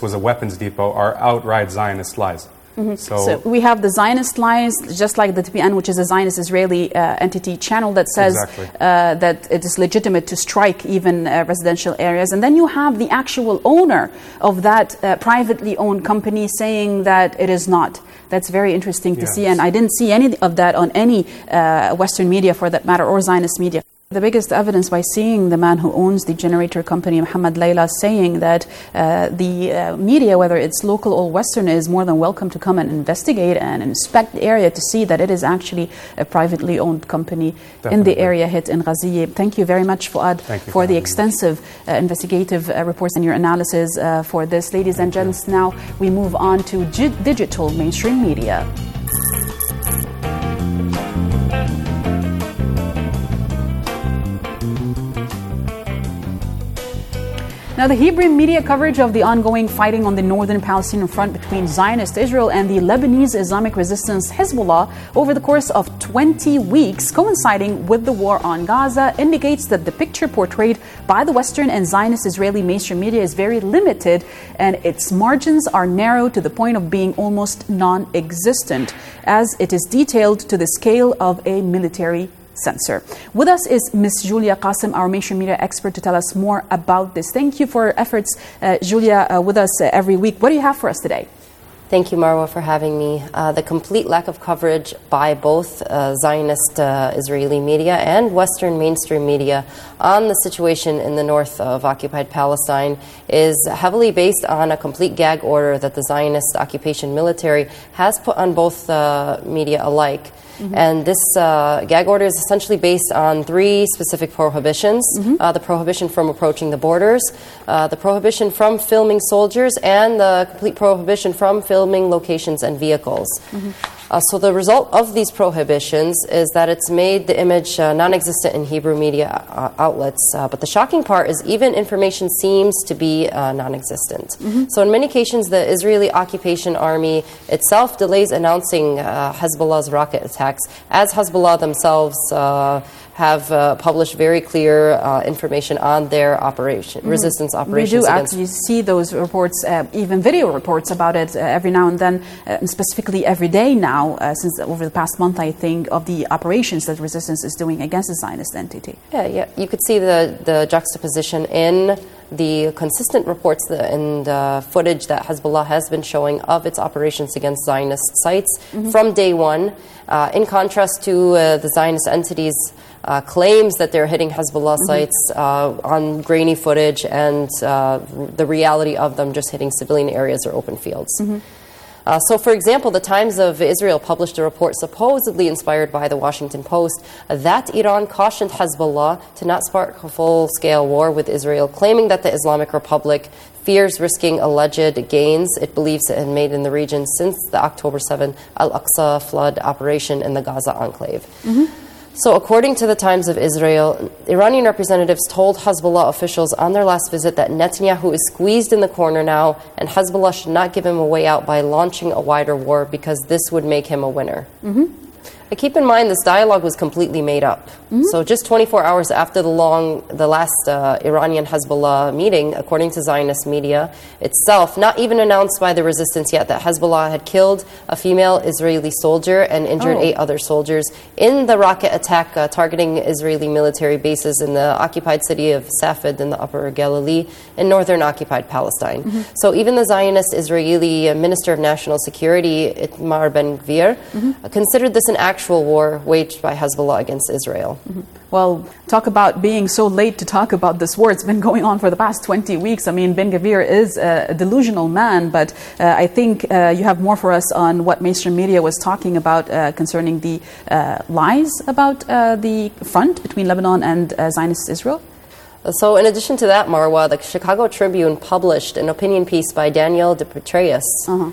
was a weapons depot are outright Zionist lies. So we have the Zionist lies, just like the TPN, which is a Zionist Israeli entity channel that says that it is legitimate to strike even residential areas. And then you have the actual owner of that privately owned company saying that it is not. That's very interesting to see. And I didn't see any of that on any Western media, for that matter, or Zionist media. The biggest evidence by seeing the man who owns the generator company, Mohammed Layla, saying that the media, whether it's local or Western, is more than welcome to come and investigate and inspect the area to see that it is actually a privately owned company in the area hit in Ghaziye. Thank you very much, Fuad, for the extensive investigative reports and your analysis for this. Ladies and gents, now we move on to digital mainstream media. Now, the Hebrew media coverage of the ongoing fighting on the northern Palestinian front between Zionist Israel and the Lebanese Islamic resistance Hezbollah over the course of 20 weeks, coinciding with the war on Gaza, indicates that the picture portrayed by the Western and Zionist Israeli mainstream media is very limited, and its margins are narrow to the point of being almost non-existent, as it is detailed to the scale of a military censor. With us is Ms. Julia Qasim, our mainstream media expert, to tell us more about this. Thank you for your efforts, Julia, with us every week. What do you have for us today? Thank you, Marwa, for having me. The complete lack of coverage by both Zionist Israeli media and Western mainstream media on the situation in the north of occupied Palestine is heavily based on a complete gag order that the Zionist occupation military has put on both media alike. And this gag order is essentially based on three specific prohibitions. The prohibition from approaching the borders, the prohibition from filming soldiers, and the complete prohibition from filming locations and vehicles. So the result of these prohibitions is that it's made the image non-existent in Hebrew media outlets. But the shocking part is even information seems to be non-existent. So in many occasions, the Israeli occupation army itself delays announcing Hezbollah's rocket attacks, as Hezbollah themselves have published very clear information on their resistance operations. We do actually see those reports, even video reports about it every now and then, specifically every day now, since over the past month, I think, of the operations that resistance is doing against the Zionist entity. Yeah. You could see the juxtaposition in the consistent reports and footage that Hezbollah has been showing of its operations against Zionist sites from day one, in contrast to the Zionist entities' claims that they're hitting Hezbollah sites on grainy footage and the reality of them just hitting civilian areas or open fields. So, for example, the Times of Israel published a report supposedly inspired by the Washington Post that Iran cautioned Hezbollah to not spark a full-scale war with Israel, claiming that the Islamic Republic fears risking alleged gains it believes it had made in the region since the October 7 Al-Aqsa flood operation in the Gaza enclave. So according to the Times of Israel, Iranian representatives told Hezbollah officials on their last visit that Netanyahu is squeezed in the corner now and Hezbollah should not give him a way out by launching a wider war because this would make him a winner. But keep in mind, this dialogue was completely made up. So just 24 hours after the last Iranian Hezbollah meeting, according to Zionist media itself, not even announced by the resistance yet, that Hezbollah had killed a female Israeli soldier and injured 8 other soldiers in the rocket attack targeting Israeli military bases in the occupied city of Safed in the Upper Galilee in northern occupied Palestine. So even the Zionist Israeli Minister of National Security, Itamar Ben-Gvir, considered this an actual war waged by Hezbollah against Israel. Well, talk about being so late to talk about this war. It's been going on for the past 20 weeks. I mean, Ben-Gvir is a delusional man, but I think you have more for us on what mainstream media was talking about concerning the lies about the front between Lebanon and Zionist Israel. So in addition to that, Marwa, the Chicago Tribune published an opinion piece by Daniel de Petraeus.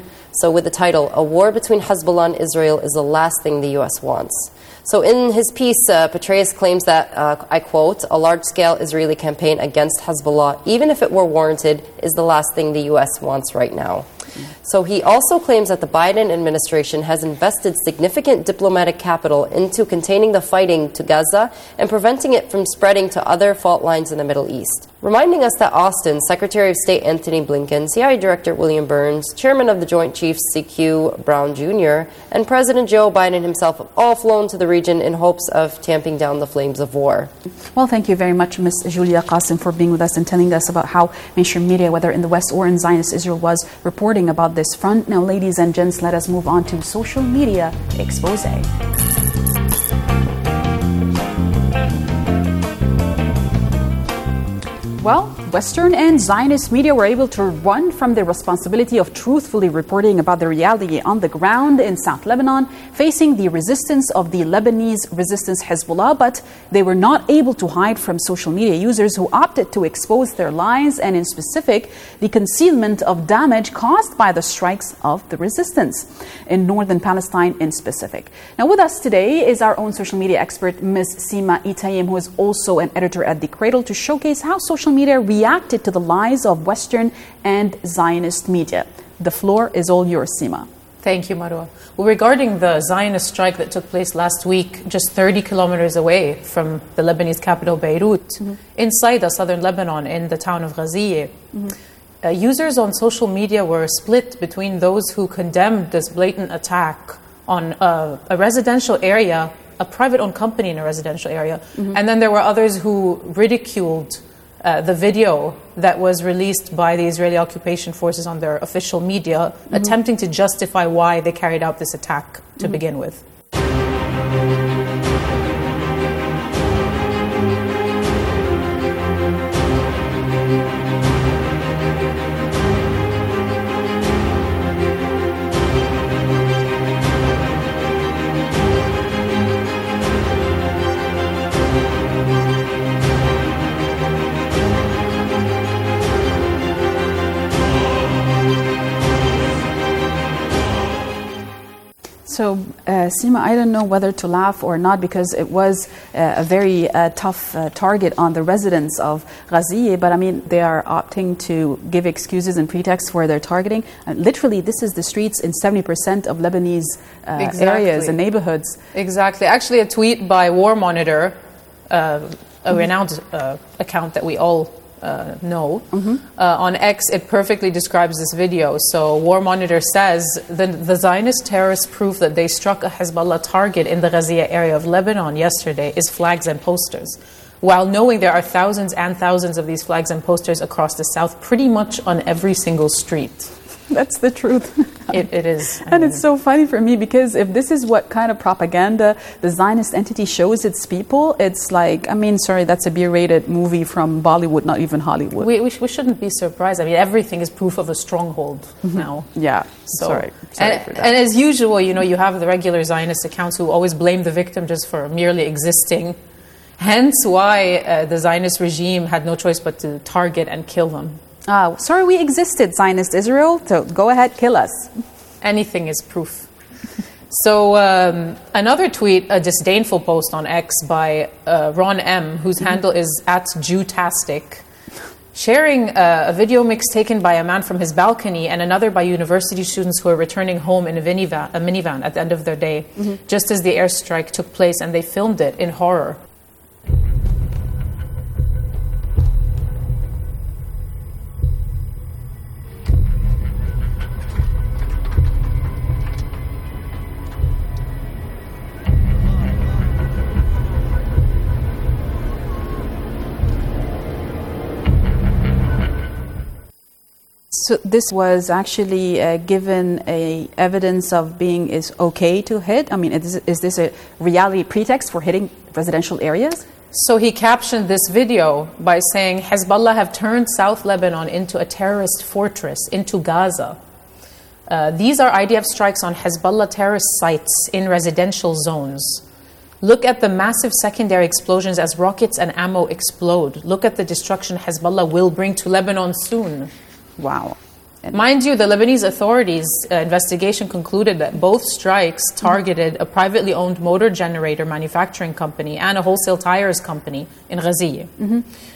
So with the title, "A War Between Hezbollah and Israel is the Last Thing the U.S. Wants." So in his piece, Petraeus claims that, I quote, "A large-scale Israeli campaign against Hezbollah, even if it were warranted, is the last thing the U.S. wants right now." So he also claims that the Biden administration has invested significant diplomatic capital into containing the fighting to Gaza and preventing it from spreading to other fault lines in the Middle East. Reminding us that Austin, Secretary of State Antony Blinken, CIA Director William Burns, Chairman of the Joint Chiefs CQ Brown Jr., and President Joe Biden himself have all flown to the region in hopes of tamping down the flames of war. Well, thank you very much, Ms. Julia Qasim, for being with us and telling us about how mainstream media, whether in the West or in Zionist Israel, was reporting about this front. Now, ladies and gents, let us move on to social media expose. Well, Western and Zionist media were able to run from the responsibility of truthfully reporting about the reality on the ground in South Lebanon, facing the resistance of the Lebanese resistance Hezbollah, but they were not able to hide from social media users who opted to expose their lies and, in specific, the concealment of damage caused by the strikes of the resistance in northern Palestine in specific. Now, with us today is our own social media expert, Ms. Sima Itayim, who is also an editor at The Cradle, to showcase how social media reacted to the lies of Western and Zionist media. The floor is all yours, Sima. Thank you, Marwa. Well, regarding the Zionist strike that took place last week, just 30 kilometers away from the Lebanese capital, Beirut, in Saida, southern Lebanon, in the town of Ghaziyeh, users on social media were split between those who condemned this blatant attack on a residential area, a private-owned company in a residential area, and then there were others who ridiculed the video that was released by the Israeli occupation forces on their official media, attempting to justify why they carried out this attack to begin with. So, Sima, I don't know whether to laugh or not, because it was a very tough target on the residents of Ghaziyeh, but I mean, they are opting to give excuses and pretexts for their targeting. Literally, this is the streets in 70% of Lebanese areas and neighborhoods. Exactly. Actually, a tweet by War Monitor, a renowned account that we all know, on X, it perfectly describes this video. So War Monitor says the Zionist terrorists proof that they struck a Hezbollah target in the Ghaziyeh area of Lebanon yesterday is flags and posters, while knowing there are thousands and thousands of these flags and posters across the south, pretty much on every single street. That's the truth. It is. And it's so funny for me, because if this is what kind of propaganda the Zionist entity shows its people, it's like, I mean, sorry, that's a B-rated movie from Bollywood, not even Hollywood. We shouldn't be surprised. I mean, everything is proof of a stronghold now. Yeah, sorry for that. And as usual, you know, you have the regular Zionist accounts who always blame the victim just for merely existing. Hence why the Zionist regime had no choice but to target and kill them. Sorry, we existed, Zionist Israel, so go ahead, kill us. Anything is proof. So another tweet, a disdainful post on X by Ron M., whose handle is @Jewtastic, sharing a video mix taken by a man from his balcony and another by university students who are returning home in a minivan at the end of their day, just as the airstrike took place, and they filmed it in horror. So this was actually given a evidence of being is okay to hit? I mean, is this a reality pretext for hitting residential areas? So he captioned this video by saying, Hezbollah have turned South Lebanon into a terrorist fortress, into Gaza. These are IDF strikes on Hezbollah terrorist sites in residential zones. Look at the massive secondary explosions as rockets and ammo explode. Look at the destruction Hezbollah will bring to Lebanon soon. Wow. Mind you, the Lebanese authorities' investigation concluded that both strikes targeted a privately owned motor generator manufacturing company and a wholesale tires company in Ghaziyeh.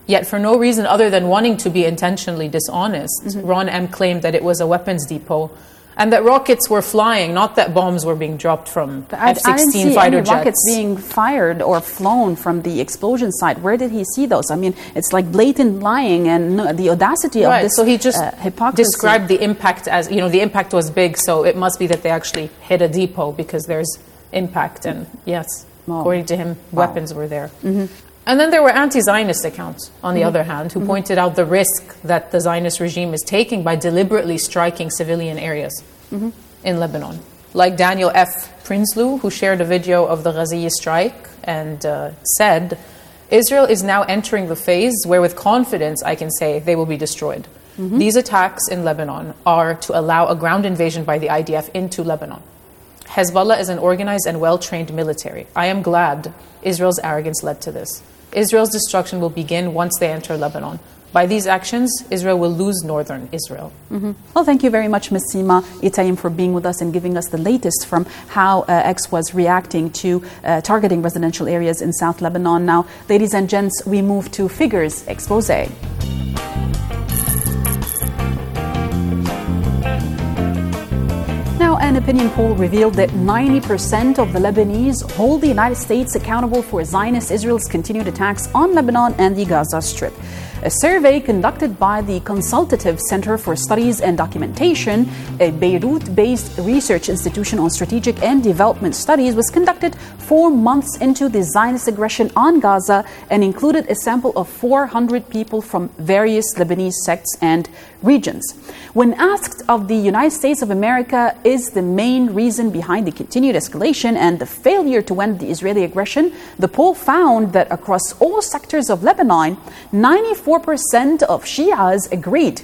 Yet for no reason other than wanting to be intentionally dishonest, Ron M. claimed that it was a weapons depot and that rockets were flying, not that bombs were being dropped from F-16 I didn't see fighter any jets. rockets being fired or flown from the explosion site. Where did he see those? I mean, it's like blatant lying and the audacity of this so he just hypocrisy. described the impact as, the impact was big, so it must be that they actually hit a depot because there's impact. And yes, according to him, weapons were there. And then there were anti-Zionist accounts, on the other hand, who pointed out the risk that the Zionist regime is taking by deliberately striking civilian areas in Lebanon. Like Daniel F. Prinsloo, who shared a video of the Ghaziyeh strike and said, Israel is now entering the phase where with confidence I can say they will be destroyed. These attacks in Lebanon are to allow a ground invasion by the IDF into Lebanon. Hezbollah is an organized and well-trained military. I am glad Israel's arrogance led to this. Israel's destruction will begin once they enter Lebanon. By these actions, Israel will lose northern Israel. Well, thank you very much, Ms. Sima Itaim, for being with us and giving us the latest from how X was reacting to targeting residential areas in South Lebanon. Now, ladies and gents, we move to Figures Expose. Now, an opinion poll revealed that 90% of the Lebanese hold the United States accountable for Zionist Israel's continued attacks on Lebanon and the Gaza Strip. A survey conducted by the Consultative Center for Studies and Documentation, a Beirut-based research institution on strategic and development studies, was conducted 4 months into the Zionist aggression on Gaza and included a sample of 400 people from various Lebanese sects and regions. When asked of the United States of America is the main reason behind the continued escalation and the failure to end the Israeli aggression, the poll found that across all sectors of Lebanon, 94% of Shias agreed,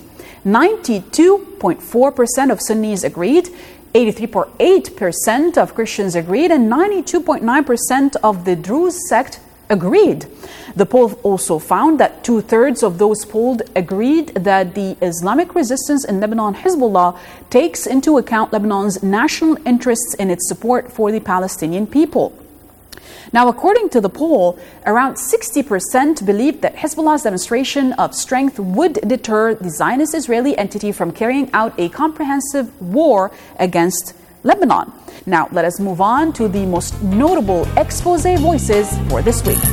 92.4% of Sunnis agreed, 83.8% of Christians agreed, and 92.9% of the Druze sect agreed. The poll also found that 2/3 of those polled agreed that the Islamic resistance in Lebanon, Hezbollah, takes into account Lebanon's national interests in its support for the Palestinian people. Now, according to the poll, around 60% believed that Hezbollah's demonstration of strength would deter the Zionist Israeli entity from carrying out a comprehensive war against Lebanon. Now, let us move on to the most notable expose voices for this week.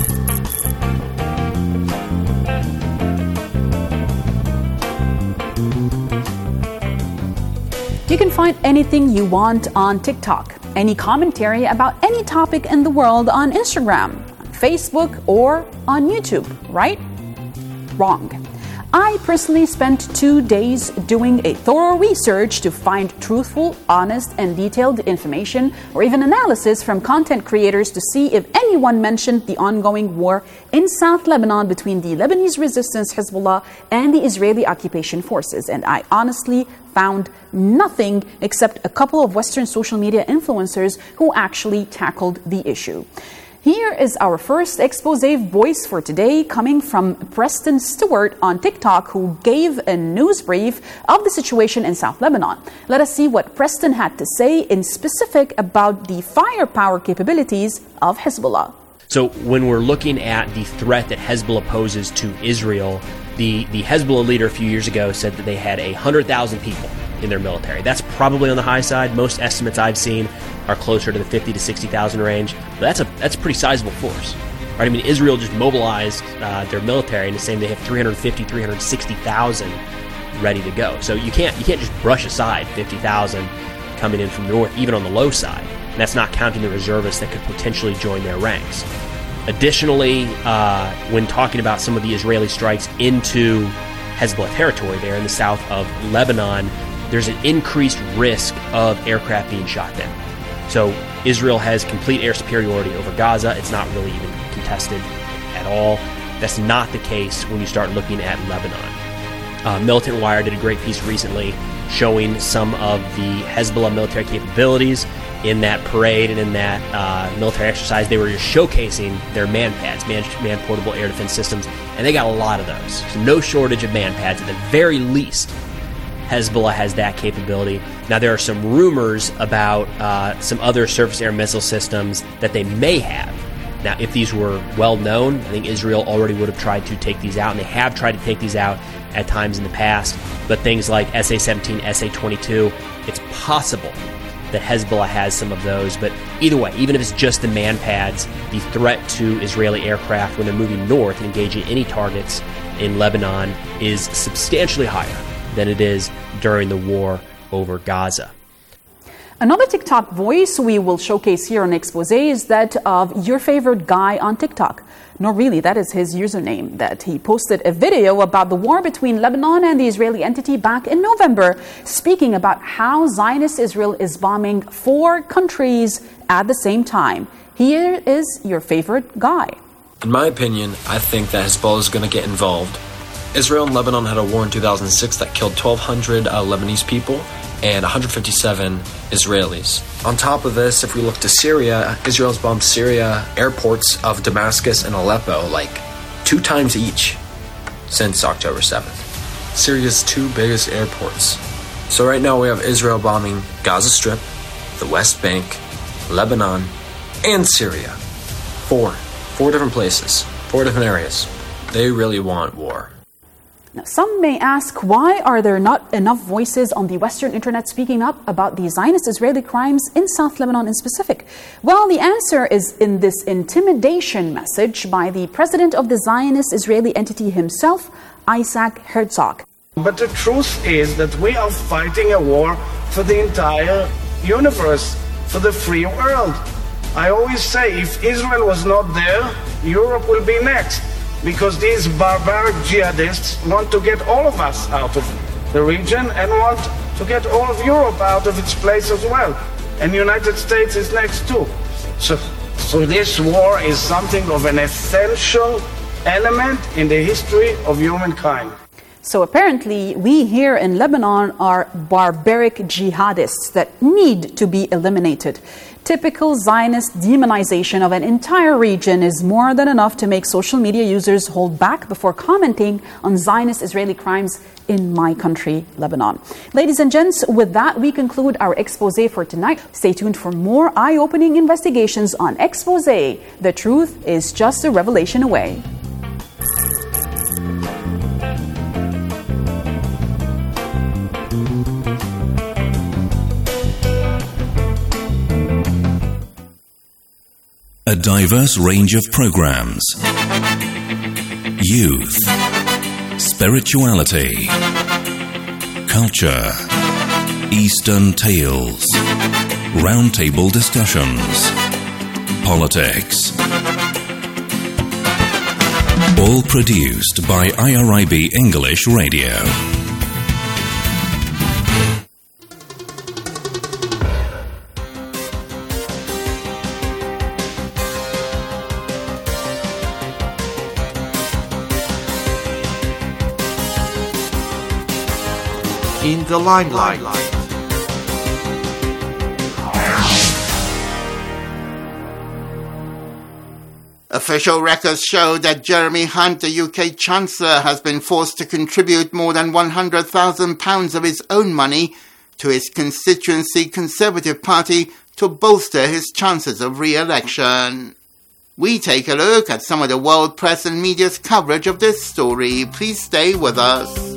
You can find anything you want on TikTok, any commentary about any topic in the world on Instagram, on Facebook, or on YouTube, right? Wrong. I personally spent 2 days doing a thorough research to find truthful, honest, and detailed information or even analysis from content creators to see if anyone mentioned the ongoing war in South Lebanon between the Lebanese resistance Hezbollah and the Israeli occupation forces. And I honestly found nothing except a couple of Western social media influencers who actually tackled the issue. Here is our first expose voice for today, coming from Preston Stewart on TikTok, who gave a news brief of the situation in South Lebanon. Let us see what Preston had to say in specific about the firepower capabilities of Hezbollah. So when we're looking at the threat that Hezbollah poses to Israel, the Hezbollah leader a few years ago said that they had 100,000 people in their military. That's probably on the high side. Most estimates I've seen are closer to the 50 to 60,000 range. But that's a pretty sizable force. Right? I mean, Israel just mobilized their military and is saying they have 350, 360,000 ready to go. So you can't just brush aside 50,000 coming in from the north, even on the low side. And that's not counting the reservists that could potentially join their ranks. Additionally, when talking about some of the Israeli strikes into Hezbollah territory there in the south of Lebanon, there's an increased risk of aircraft being shot down. So Israel has complete air superiority over Gaza. It's not really even contested at all. That's not the case when you start looking at Lebanon. Militant Wire did a great piece recently showing some of the Hezbollah military capabilities in that parade and in that military exercise. They were just showcasing their man-pads, man-portable air defense systems, and they got a lot of those. So no shortage of man-pads. At the very least, Hezbollah has that capability. Now, there are some rumors about some other surface-air missile systems that they may have. Now, if these were well known, I think Israel already would have tried to take these out, and they have tried to take these out at times in the past. But things like SA-17, SA-22, it's possible that Hezbollah has some of those. But either way, even if it's just the man pads, the threat to Israeli aircraft when they're moving north and engaging any targets in Lebanon is substantially higher than it is during the war over Gaza. Another TikTok voice we will showcase here on Expose is that of your favorite guy on TikTok. No, really, that is his username, that he posted a video about the war between Lebanon and the Israeli entity back in November, speaking about how Zionist Israel is bombing 4 countries at the same time. Here is your favorite guy. In my opinion, I think that Hezbollah is going to get involved. Israel and Lebanon had a war in 2006 that killed 1,200 Lebanese people and 157 Israelis. On top of this, if we look to Syria, Israel's bombed Syria airports of Damascus and Aleppo like 2 times each since October 7th. Syria's 2 biggest airports. So right now we have Israel bombing Gaza Strip, the West Bank, Lebanon, and Syria. 4 different places, 4 different areas. They really want war. Now, some may ask, why are there not enough voices on the Western internet speaking up about the Zionist-Israeli crimes in South Lebanon in specific? Well, the answer is in this intimidation message by the president of the Zionist-Israeli entity himself, Isaac Herzog. But the truth is that we are fighting a war for the entire universe, for the free world. I always say, if Israel was not there, Europe will be next. Because these barbaric jihadists want to get all of us out of the region and want to get all of Europe out of its place as well. And the United States is next too. So this war is something of an essential element in the history of humankind. So apparently, we here in Lebanon are barbaric jihadists that need to be eliminated. Typical Zionist demonization of an entire region is more than enough to make social media users hold back before commenting on Zionist-Israeli crimes in my country, Lebanon. Ladies and gents, with that, we conclude our expose for tonight. Stay tuned for more eye-opening investigations on Expose. The truth is just a revelation away. A diverse range of programs. Youth, spirituality, culture, Eastern tales, roundtable discussions, politics. All produced by IRIB English Radio. In the limelight. Official records show that Jeremy Hunt, the UK Chancellor, has been forced to contribute more than £100,000 of his own money to his constituency Conservative Party to bolster his chances of re-election. We take a look at some of the world press and media's coverage of this story. Please stay with us.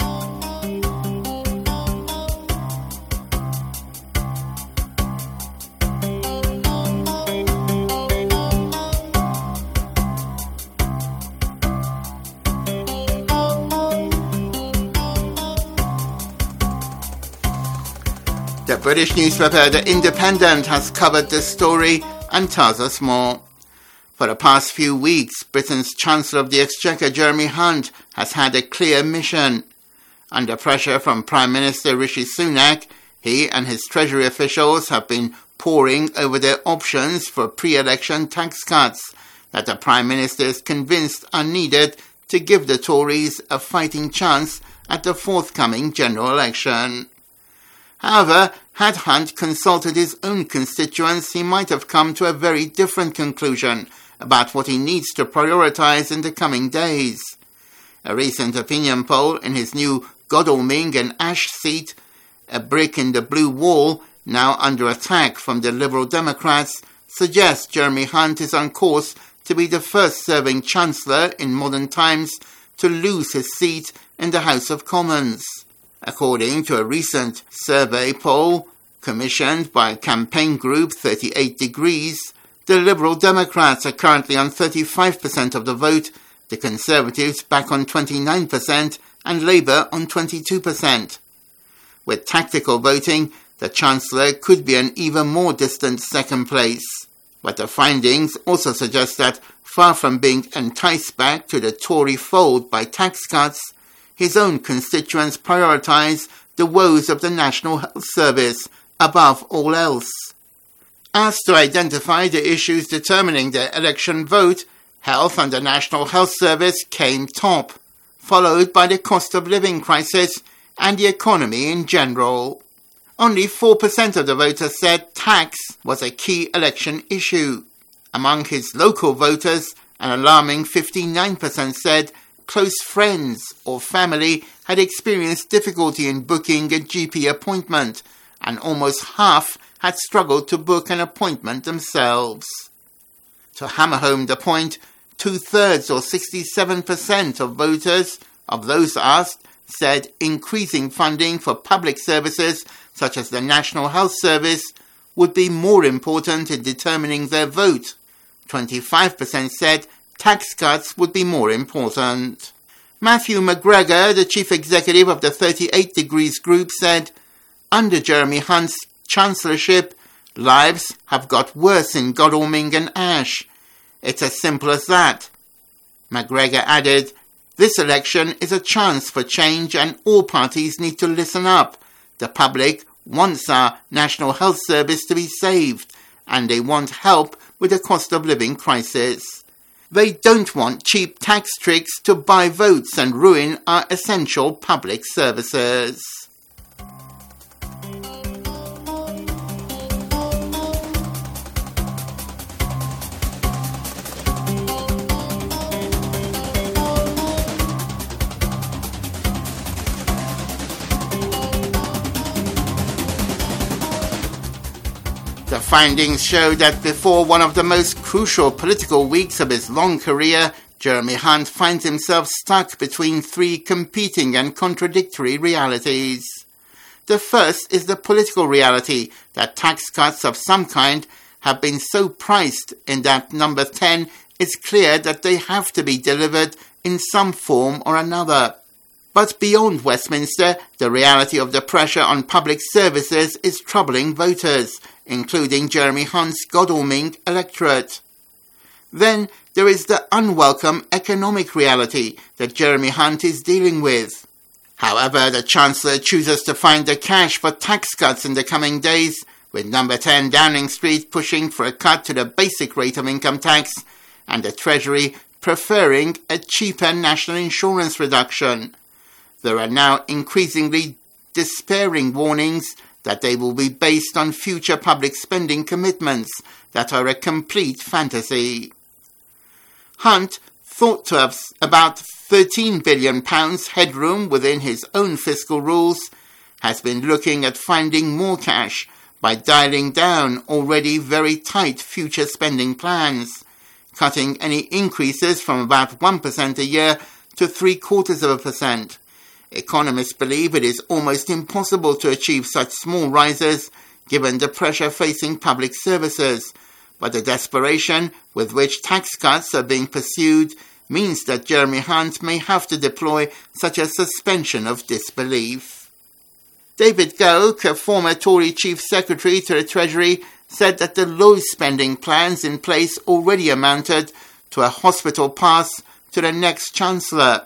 The British newspaper The Independent has covered this story and tells us more. For the past few weeks, Britain's Chancellor of the Exchequer, Jeremy Hunt, has had a clear mission. Under pressure from Prime Minister Rishi Sunak, he and his Treasury officials have been poring over their options for pre-election tax cuts that the Prime Minister is convinced are needed to give the Tories a fighting chance at the forthcoming general election. However, had Hunt consulted his own constituents, he might have come to a very different conclusion about what he needs to prioritise in the coming days. A recent opinion poll in his new Godalming and Ash seat, a brick in the blue wall, now under attack from the Liberal Democrats, suggests Jeremy Hunt is on course to be the first serving Chancellor in modern times to lose his seat in the House of Commons. According to a recent survey poll commissioned by campaign group 38 Degrees, the Liberal Democrats are currently on 35% of the vote, the Conservatives back on 29%, and Labour on 22%. With tactical voting, the Chancellor could be an even more distant second place. But the findings also suggest that, far from being enticed back to the Tory fold by tax cuts, his own constituents prioritise the woes of the National Health Service above all else. Asked to identify the issues determining their election vote, health and the National Health Service came top, followed by the cost of living crisis and the economy in general. Only 4% of the voters said tax was a key election issue. Among his local voters, an alarming 59% said close friends or family had experienced difficulty in booking a GP appointment, and almost half had struggled to book an appointment themselves. To hammer home the point, 2/3 or 67% of voters, of those asked, said increasing funding for public services such as the National Health Service would be more important in determining their vote. 25% said tax cuts would be more important. Matthew McGregor, the chief executive of the 38 Degrees Group, said, "Under Jeremy Hunt's chancellorship, lives have got worse in Godalming and Ash. It's as simple as that." McGregor added, "This election is a chance for change and all parties need to listen up. The public wants our National Health Service to be saved, and they want help with the cost of living crisis. They don't want cheap tax tricks to buy votes and ruin our essential public services." The findings show that before one of the most crucial political weeks of his long career, Jeremy Hunt finds himself stuck between three competing and contradictory realities. The first is the political reality that tax cuts of some kind have been so priced in that Number 10 is clear that they have to be delivered in some form or another. But beyond Westminster, the reality of the pressure on public services is troubling voters, including Jeremy Hunt's Godalming electorate. Then there is the unwelcome economic reality that Jeremy Hunt is dealing with. However, the Chancellor chooses to find the cash for tax cuts in the coming days, with Number 10 Downing Street pushing for a cut to the basic rate of income tax, and the Treasury preferring a cheaper national insurance reduction. There are now increasingly despairing warnings that they will be based on future public spending commitments that are a complete fantasy. Hunt, thought to have about £13 billion headroom within his own fiscal rules, has been looking at finding more cash by dialing down already very tight future spending plans, cutting any increases from about 1% a year to 0.75%. Economists believe it is almost impossible to achieve such small rises given the pressure facing public services, but the desperation with which tax cuts are being pursued means that Jeremy Hunt may have to deploy such a suspension of disbelief. David Gauke, a former Tory Chief Secretary to the Treasury, said that the low spending plans in place already amounted to a hospital pass to the next Chancellor.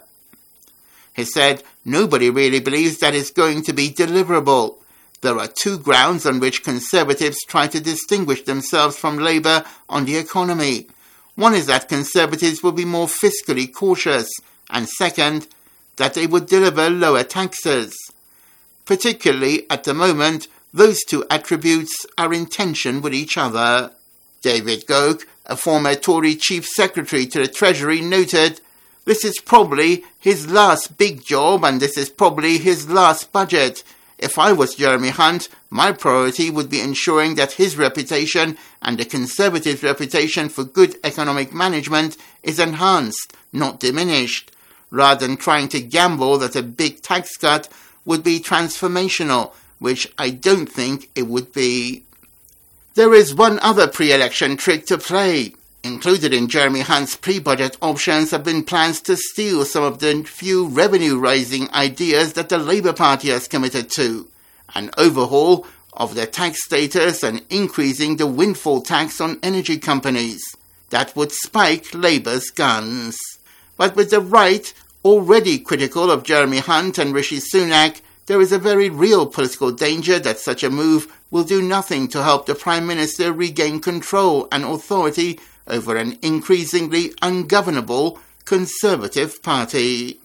He said, "Nobody really believes that is going to be deliverable. There are two grounds on which Conservatives try to distinguish themselves from Labour on the economy. One is that Conservatives will be more fiscally cautious, and second, that they would deliver lower taxes. Particularly at the moment, those two attributes are in tension with each other." David Gauke, a former Tory Chief Secretary to the Treasury, noted, "This is probably his last big job and this is probably his last budget. If I was Jeremy Hunt, my priority would be ensuring that his reputation and the Conservatives' reputation for good economic management is enhanced, not diminished, rather than trying to gamble that a big tax cut would be transformational, which I don't think it would be. There is one other pre-election trick to play. Included in Jeremy Hunt's pre-budget options have been plans to steal some of the few revenue-raising ideas that the Labour Party has committed to. An overhaul of their tax status and increasing the windfall tax on energy companies. That would spike Labour's guns. But with the right already critical of Jeremy Hunt and Rishi Sunak, there is a very real political danger that such a move will do nothing to help the Prime Minister regain control and authority over an increasingly ungovernable Conservative Party.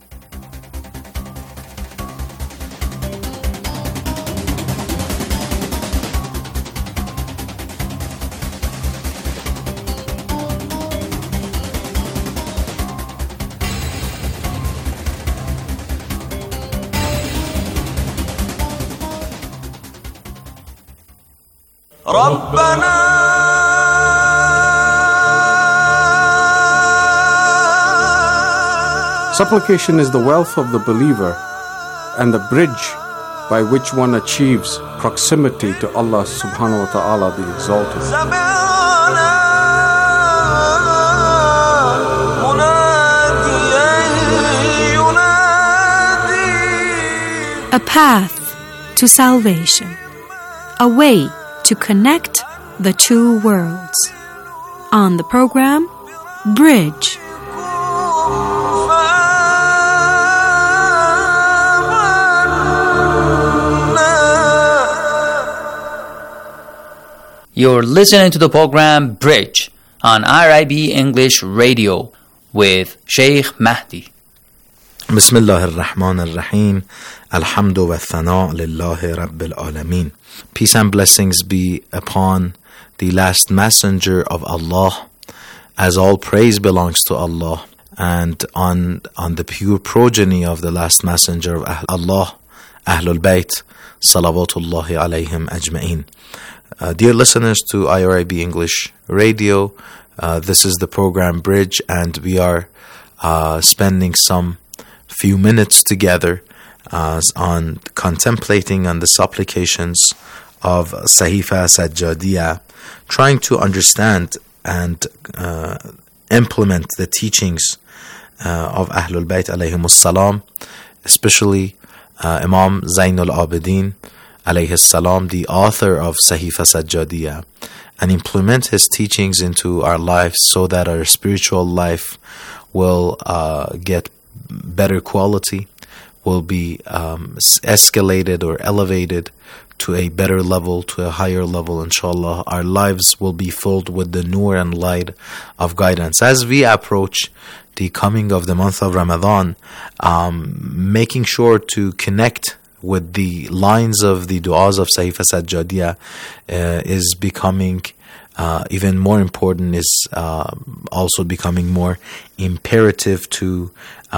Supplication is the wealth of the believer and the bridge by which one achieves proximity to Allah subhanahu wa ta'ala the Exalted. A path to salvation, a way to connect the two worlds. On the program, Bridge. You're listening to the program Bridge on IRIB English Radio with Sheikh Mahdi. Bismillah ar-Rahman ar-Rahim. Alhamdu wa thana' lillahi rabbil alameen. Peace and blessings be upon the last messenger of Allah, as all praise belongs to Allah, and on the pure progeny of the last messenger of Allah, Ahlul Bayt, salawatullahi alayhim ajma'in. Dear listeners to IRIB English Radio, this is the program Bridge, and we are spending some few minutes together on contemplating on the supplications of Sahifa Sajjadiyah, trying to understand and implement the teachings of Ahlul Bayt alayhimus salam, especially Imam Zainul Abidin alayhi salam, the author of Sahifa Sajjadiyah, and implement his teachings into our lives so that our spiritual life will get better quality, will be escalated or elevated to a better level, to a higher level, inshallah. Our lives will be filled with the nur and light of guidance. As we approach the coming of the month of Ramadan, making sure to connect with the lines of the du'as of Sahifa Sajjadiyah is becoming even more important, is also becoming more imperative to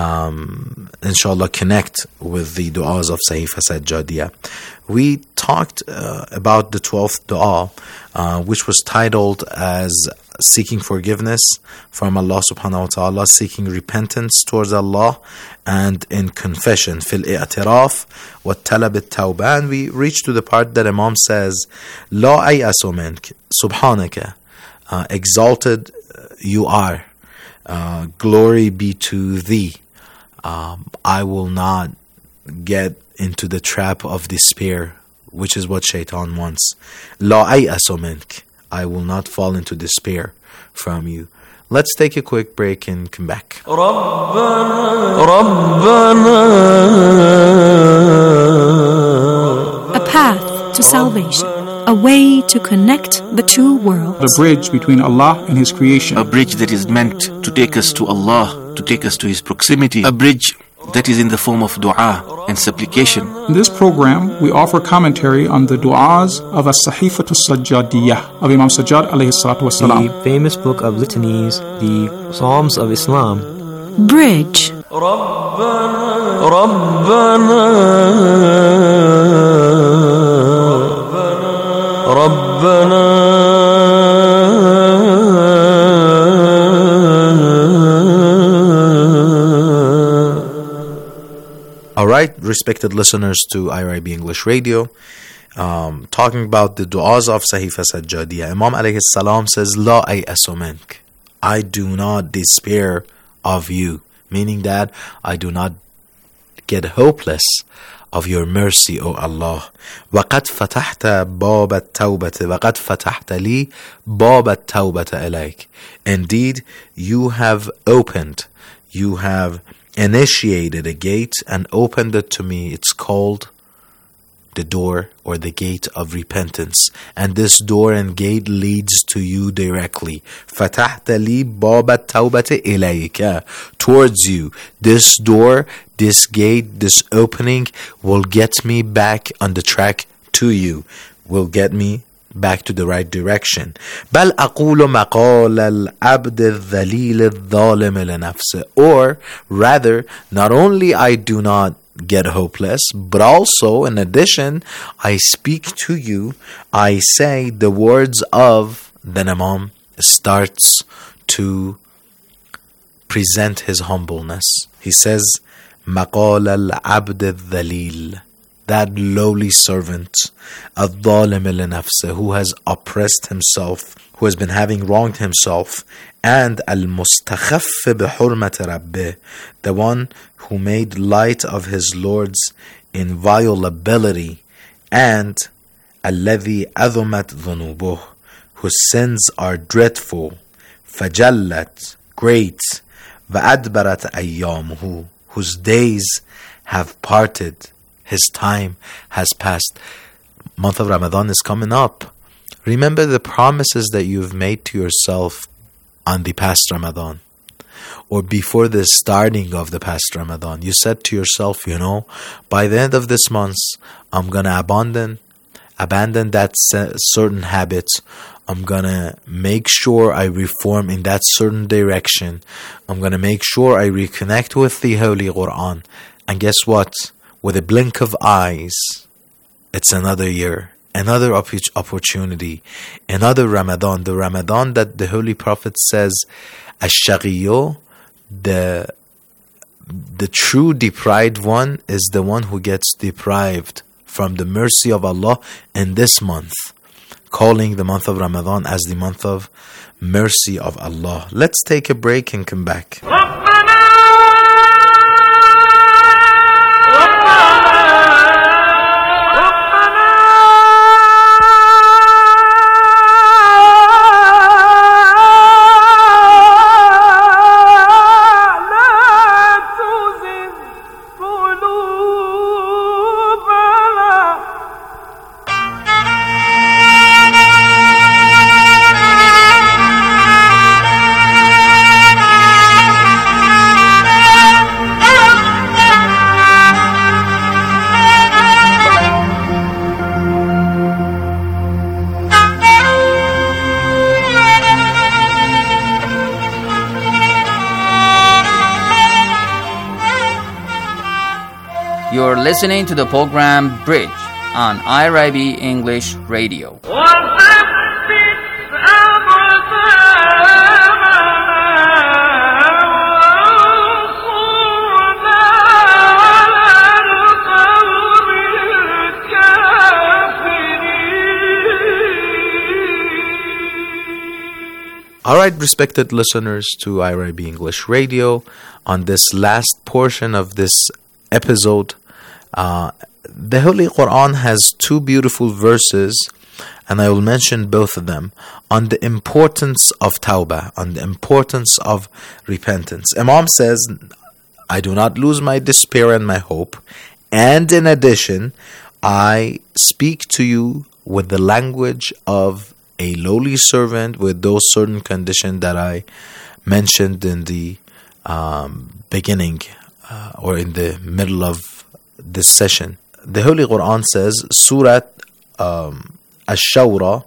inshallah connect with the du'as of Sahifa Sajjadiyah. We talked about the 12th du'a, which was titled as seeking forgiveness from Allah subhanahu wa ta'ala, seeking repentance towards Allah, and in confession, fil i'tiraf wa talab at-tawbah. And we reached to the part that Imam says, La ayasu mink, subhanaka, exalted you are, glory be to thee. I will not get into the trap of despair, which is what shaitan wants. La ayasu mink, I will not fall into despair from you. Let's take a quick break and come back. A path to salvation, a way to connect the two worlds. The bridge between Allah and His creation. A bridge that is meant to take us to Allah, to take us to His proximity. A bridge that is in the form of dua and supplication. In this program, we offer commentary on the du'as of As-Sahifatu Sajjadiyah of Imam Sajjad alayhi salatu wasalam. The famous book of litanies, the Psalms of Islam. Bridge. All right, respected listeners to IRIB English Radio, talking about the du'as of Sahifa Sajjadiyah. Imam alayhi salam says, La ay'asu mink, I do not despair of you, meaning that I do not get hopeless of your mercy, O Allah. وَقَدْ فَتَحْتَ بَابَ التَّوْبَةِ وَقَدْ فَتَحْتَ لِي بَابَ التَّوْبَةَ إِلَيْكَ. Indeed, you have opened, you have initiated a gate and opened it to me. It's called the door or the gate of repentance, and this door and gate leads to you directly. فَتَحْتَ لِي بَابَ التَّوْبَةِ إِلَيْكَ. Towards you. This door, this gate, this opening will get me back on the track to you, will get me back to the right direction. بل أقول مقال العبد الذليل الظالم لنفسه. Or rather, not only I do not get hopeless, but also in addition, I speak to you, I say the words of, then Imam starts to present his humbleness. He says, مقال العبد الذليل, that lowly servant, الظالم لنفسه, who has oppressed himself, who has been having wronged himself, and المستخف بحرمة ربه, the one who made light of his Lord's inviolability, and الذي أذمت ذنوبه, whose sins are dreadful, فجلت, great, وأدبرت أيامه, whose days have parted, his time has passed. Month of Ramadan is coming up. Remember the promises that you've made to yourself on the past Ramadan, or before the starting of the past Ramadan. You said to yourself, by the end of this month, I'm going to abandon that certain habit. I'm going to make sure I reform in that certain direction. I'm going to make sure I reconnect with the Holy Quran. And guess what? With a blink of eyes, it's another year, another opportunity, another Ramadan. The Ramadan that the Holy Prophet says, Ash-Shaghiyo, the true deprived one is the one who gets deprived from the mercy of Allah in this month, calling the month of Ramadan as the month of mercy of Allah. Let's take a break and come back. You're listening to the program Bridge on IRIB English Radio. All right, respected listeners to IRIB English Radio, on this last portion of this episode, the Holy Quran has two beautiful verses, and I will mention both of them, on the importance of tawbah, on the importance of repentance. Imam says, I do not lose my despair and my hope, and in addition, I speak to you with the language of a lowly servant, with those certain conditions that I mentioned in the beginning or in the middle of this session. The Holy Quran says, Surah Ash-Shura,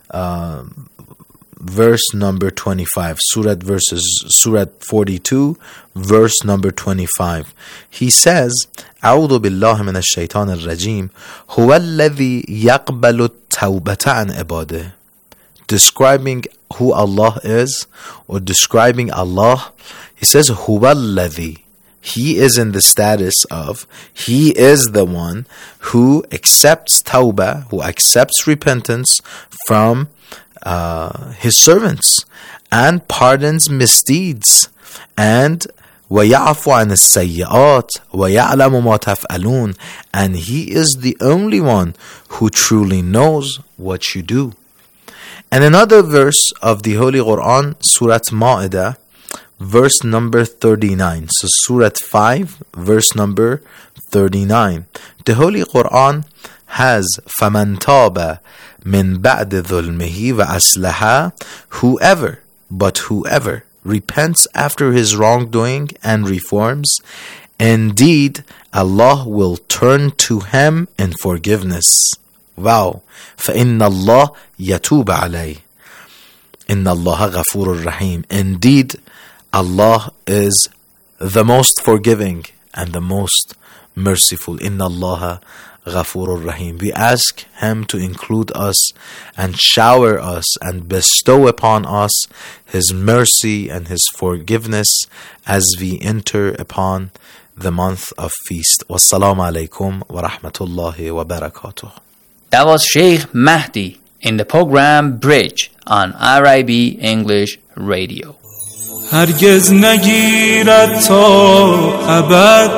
verse number 25. Surah 42, verse number 25. He says, أعوذ بالله من الشيطان الرجيم هو الذي يقبل توبة عن عباده. Describing who Allah is, or describing Allah, he says, هو الذي. He is in the status of, He is the one who accepts tawbah, who accepts repentance from His servants, and pardons misdeeds, and وَيَعْفُ عَنِ السَّيِّئَاتِ وَيَعْلَمُ مَا تَفْعَلُونَ, and He is the only one who truly knows what you do. And another verse of the Holy Quran, Surah Ma'idah, verse number 39. So Surah 5, verse number 39. The Holy Quran has فَمَنْ تَابَ مِنْ بَعْدِ ظُلْمِهِ وَأَصْلَحَ, whoever repents after his wrongdoing and reforms, indeed Allah will turn to him in forgiveness. Wow. فَإِنَّ اللَّهَ يَتُوبَ عَلَيْهِ إِنَّ اللَّهَ غَفُورٌ رَحِيمٌ. Indeed, Allah is the most forgiving and the most merciful. Inna Allah Ghafurur Rahim. We ask Him to include us and shower us and bestow upon us His mercy and His forgiveness as we enter upon the month of feast. Wassalamu alaikum wa rahmatullahi wa barakatuh. That was Sheikh Mahdi in the program Bridge on RIB English Radio. هرگز نگیرد تا ابد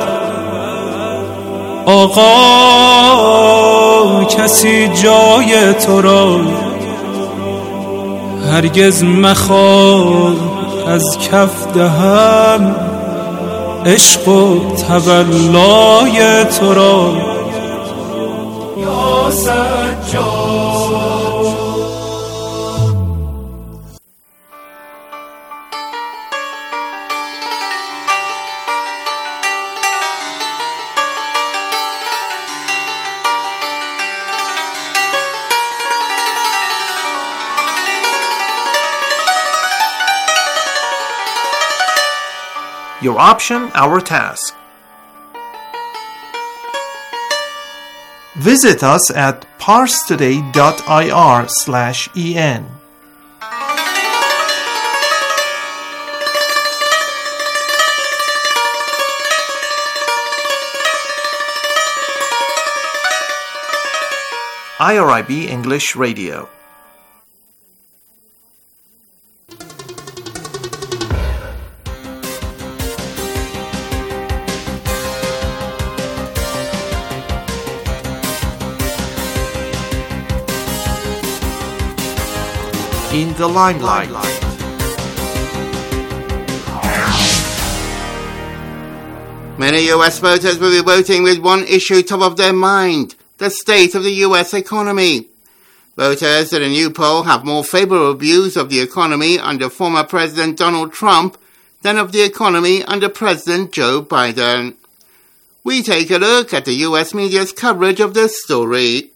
آقا کسی جای تو را، هرگز مخواه از کف دهم عشق و تولای تو را. یا سجاد Your option, our task. Visit us at parstoday.ir/en. IRIB English Radio. In the limelight. Many US voters will be voting with one issue top of their mind: the state of the US economy. Voters in a new poll have more favorable views of the economy under former President Donald Trump than of the economy under President Joe Biden. We take a look at the US media's coverage of this story.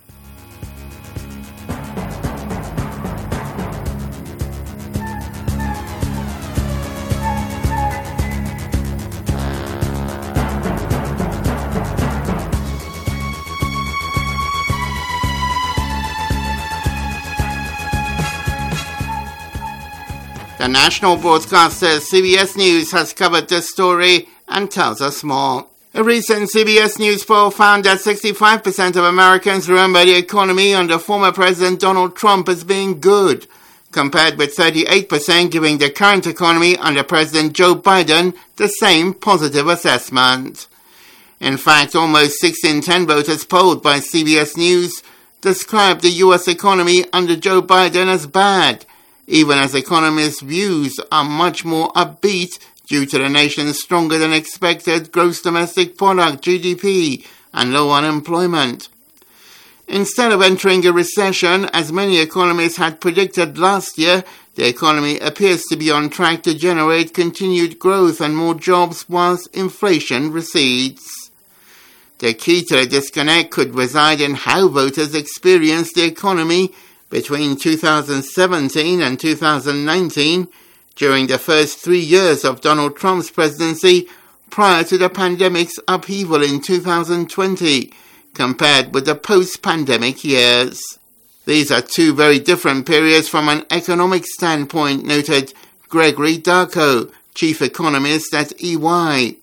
The national broadcaster CBS News has covered this story and tells us more. A recent CBS News poll found that 65% of Americans remember the economy under former President Donald Trump as being good, compared with 38% giving the current economy under President Joe Biden the same positive assessment. In fact, almost 6 in 10 voters polled by CBS News described the U.S. economy under Joe Biden as bad, even as economists' views are much more upbeat due to the nation's stronger than expected gross domestic product (GDP) and low unemployment. Instead of entering a recession, as many economists had predicted last year, the economy appears to be on track to generate continued growth and more jobs whilst inflation recedes. The key to the disconnect could reside in how voters experienced the economy between 2017 and 2019, during the first 3 years of Donald Trump's presidency prior to the pandemic's upheaval in 2020, compared with the post-pandemic years. These are two very different periods from an economic standpoint, noted Gregory Darko, chief economist at EY.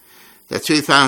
The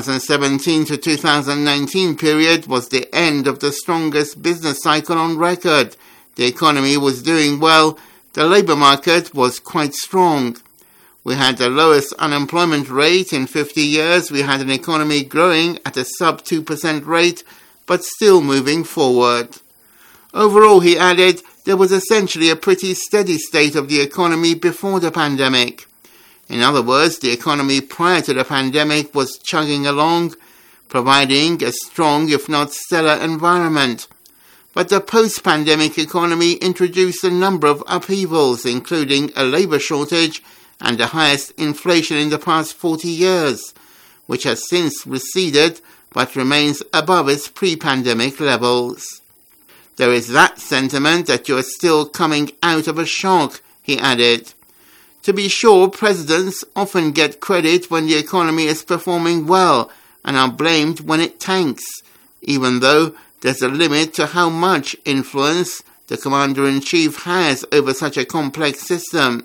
2017 to 2019 period was the end of the strongest business cycle on record. The economy was doing well. The labour market was quite strong. We had the lowest unemployment rate in 50 years. We had an economy growing at a sub 2% rate, but still moving forward. Overall, he added, there was essentially a pretty steady state of the economy before the pandemic. In other words, the economy prior to the pandemic was chugging along, providing a strong, if not stellar, environment. But the post-pandemic economy introduced a number of upheavals, including a labour shortage and the highest inflation in the past 40 years, which has since receded but remains above its pre-pandemic levels. There is that sentiment that you are still coming out of a shock, he added. To be sure, presidents often get credit when the economy is performing well and are blamed when it tanks, even though there's a limit to how much influence the commander-in-chief has over such a complex system.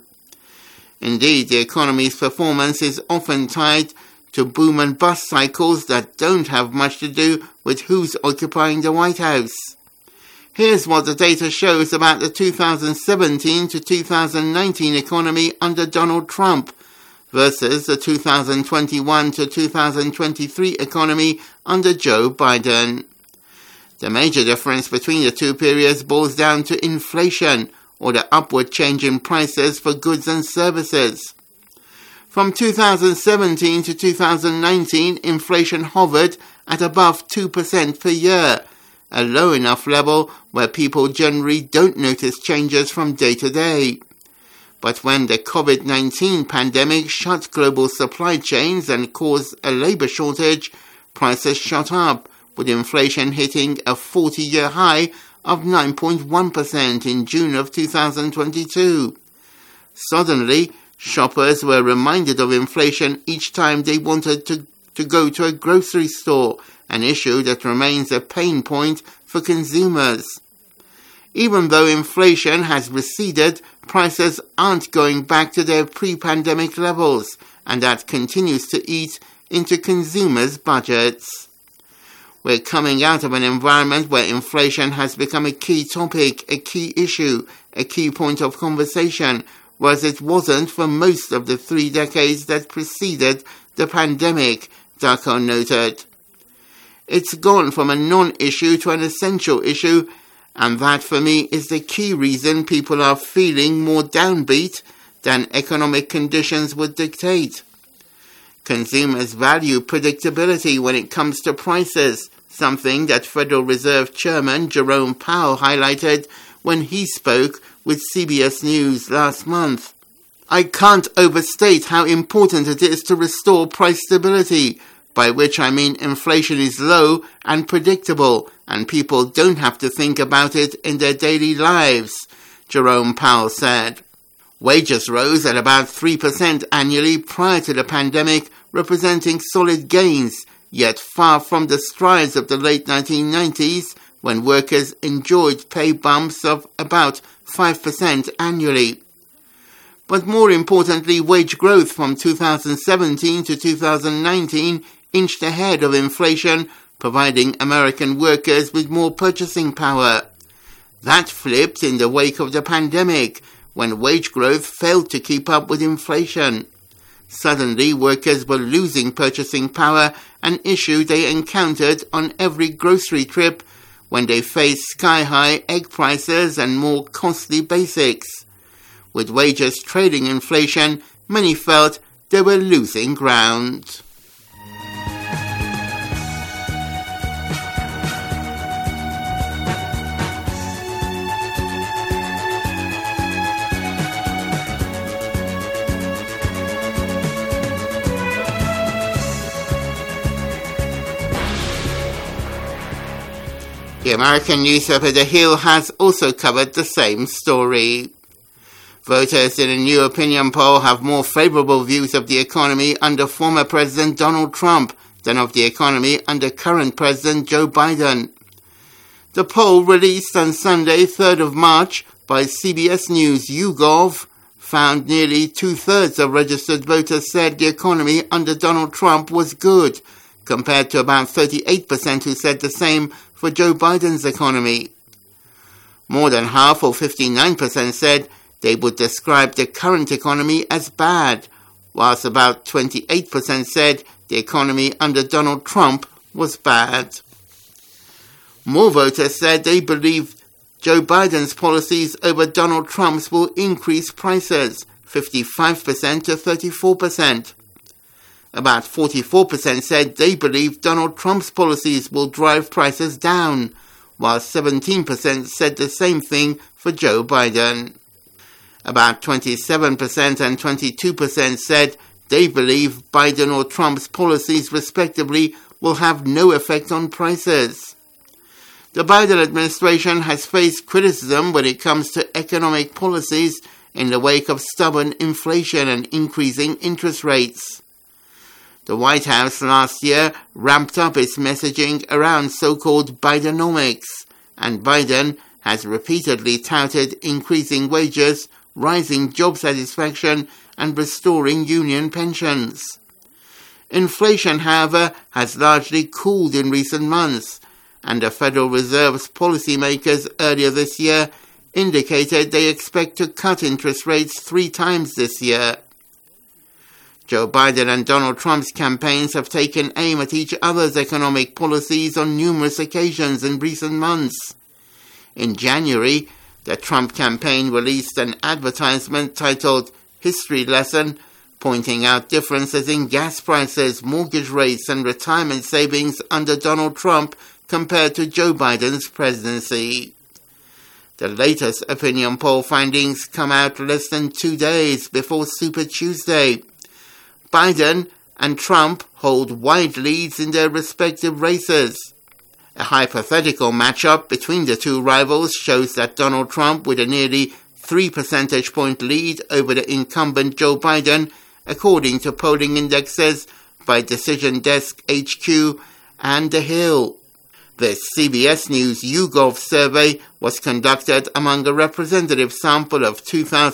Indeed, the economy's performance is often tied to boom and bust cycles that don't have much to do with who's occupying the White House. Here's what the data shows about the 2017 to 2019 economy under Donald Trump versus the 2021 to 2023 economy under Joe Biden. The major difference between the two periods boils down to inflation, or the upward change in prices for goods and services. From 2017 to 2019, inflation hovered at above 2% per year, a low enough level where people generally don't notice changes from day to day. But when the COVID-19 pandemic shut global supply chains and caused a labour shortage, prices shot up, with inflation hitting a 40-year high of 9.1% in June of 2022. Suddenly, shoppers were reminded of inflation each time they wanted to go to a grocery store, an issue that remains a pain point for consumers. Even though inflation has receded, prices aren't going back to their pre-pandemic levels, and that continues to eat into consumers' budgets. We're coming out of an environment where inflation has become a key topic, a key issue, a key point of conversation, whereas it wasn't for most of the 3 decades that preceded the pandemic, Darko noted. It's gone from a non-issue to an essential issue, and that for me is the key reason people are feeling more downbeat than economic conditions would dictate. Consumers value predictability when it comes to prices, something that Federal Reserve Chairman Jerome Powell highlighted when he spoke with CBS News last month. I can't overstate how important it is to restore price stability, by which I mean inflation is low and predictable, and people don't have to think about it in their daily lives, Jerome Powell said. Wages rose at about 3% annually prior to the pandemic, representing solid gains, yet far from the strides of the late 1990s, when workers enjoyed pay bumps of about 5% annually. But more importantly, wage growth from 2017 to 2019 inched ahead of inflation, providing American workers with more purchasing power. That flipped in the wake of the pandemic, when wage growth failed to keep up with inflation. Suddenly, workers were losing purchasing power, an issue they encountered on every grocery trip when they faced sky-high egg prices and more costly basics. With wages trailing inflation, many felt they were losing ground. The American newspaper The Hill has also covered the same story. Voters in a new opinion poll have more favorable views of the economy under former President Donald Trump than of the economy under current President Joe Biden. The poll released on Sunday, 3rd of March, by CBS News YouGov found nearly two-thirds of registered voters said the economy under Donald Trump was good, compared to about 38% who said the same for Joe Biden's economy. More than half, or 59%, said they would describe the current economy as bad, whilst about 28% said the economy under Donald Trump was bad. More voters said they believe Joe Biden's policies over Donald Trump's will increase prices, 55% to 34%. About 44% said they believe Donald Trump's policies will drive prices down, while 17% said the same thing for Joe Biden. About 27% and 22% said they believe Biden or Trump's policies, respectively, will have no effect on prices. The Biden administration has faced criticism when it comes to economic policies in the wake of stubborn inflation and increasing interest rates. The White House last year ramped up its messaging around so-called Bidenomics, and Biden has repeatedly touted increasing wages, rising job satisfaction, and restoring union pensions. Inflation, however, has largely cooled in recent months, and the Federal Reserve's policymakers earlier this year indicated they expect to cut interest rates 3 times this year. Joe Biden and Donald Trump's campaigns have taken aim at each other's economic policies on numerous occasions in recent months. In January, the Trump campaign released an advertisement titled History Lesson, pointing out differences in gas prices, mortgage rates, and retirement savings under Donald Trump compared to Joe Biden's presidency. The latest opinion poll findings come out less than 2 days before Super Tuesday. Biden and Trump hold wide leads in their respective races. A hypothetical matchup between the two rivals shows that Donald Trump, with a nearly 3 percentage point lead over the incumbent Joe Biden, according to polling indexes by Decision Desk HQ and The Hill. This CBS News YouGov survey was conducted among a representative sample of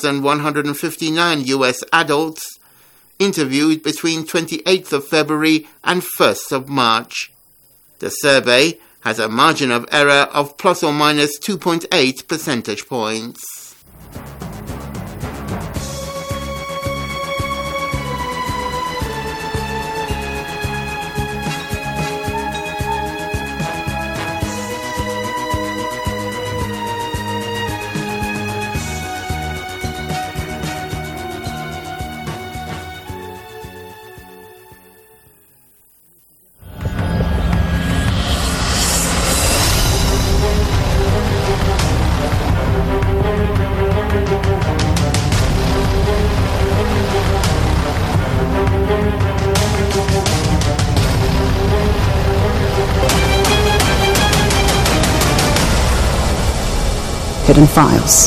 2,159 U.S. adults interviewed between 28th of February and 1st of March. The survey has a margin of error of plus or minus 2.8 percentage points. Hidden Files.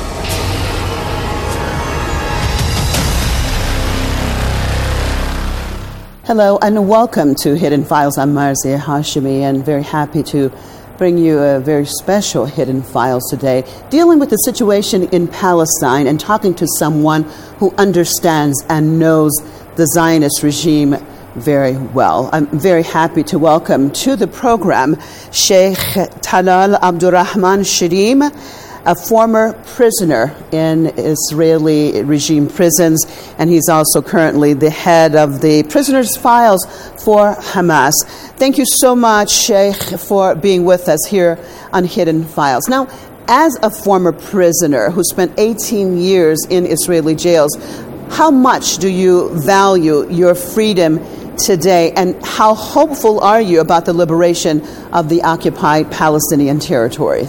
Hello and welcome to Hidden Files. I'm Marzia Hashimi and very happy to bring you a very special Hidden Files today, dealing with the situation in Palestine and talking to someone who understands and knows the Zionist regime very well. I'm very happy to welcome to the program Sheikh Talal Abdurrahman Shirim, a former prisoner in Israeli regime prisons, and he's also currently the head of the prisoners' files for Hamas. Thank you so much, Sheikh, for being with us here on Hidden Files. Now, as a former prisoner who spent 18 years in Israeli jails, how much do you value your freedom today, and how hopeful are you about the liberation of the occupied Palestinian territories?